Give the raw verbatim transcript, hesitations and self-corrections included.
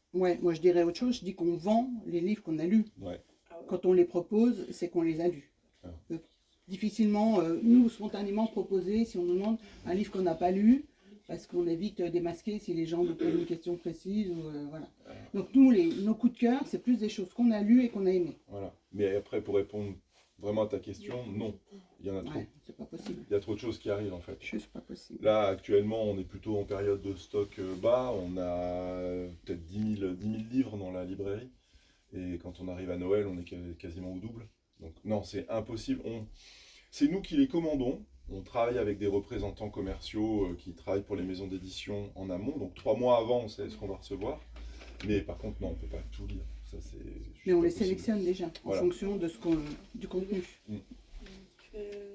Ouais, moi je dirais autre chose, je dis qu'on vend les livres qu'on a lus. Ouais. Quand on les propose, c'est qu'on les a lus. Ah. Euh, difficilement, euh, nous, spontanément proposer, si on nous demande un livre qu'on n'a pas lu, parce qu'on est vite démasqué si les gens nous posent une question précise. Ou, euh, voilà. Donc nous, les, nos coups de cœur, c'est plus des choses qu'on a lues et qu'on a aimées. Voilà. Mais après, pour répondre vraiment à ta question, non. Il y en a trop. Ouais, c'est pas possible. Il y a trop de choses qui arrivent en fait. C'est pas possible. Là, actuellement, on est plutôt en période de stock bas. On a peut-être dix mille livres dans la librairie. Et quand on arrive à Noël, on est quasiment au double. Donc non, c'est impossible. On... C'est nous qui les commandons. On travaille avec des représentants commerciaux euh, qui travaillent pour les maisons d'édition en amont. Donc trois mois avant, on sait ce qu'on va recevoir. Mais par contre, non, on ne peut pas tout lire. Ça, c'est Mais on les possible. sélectionne déjà en Voilà. fonction de ce qu'on, du contenu. Mm. Euh,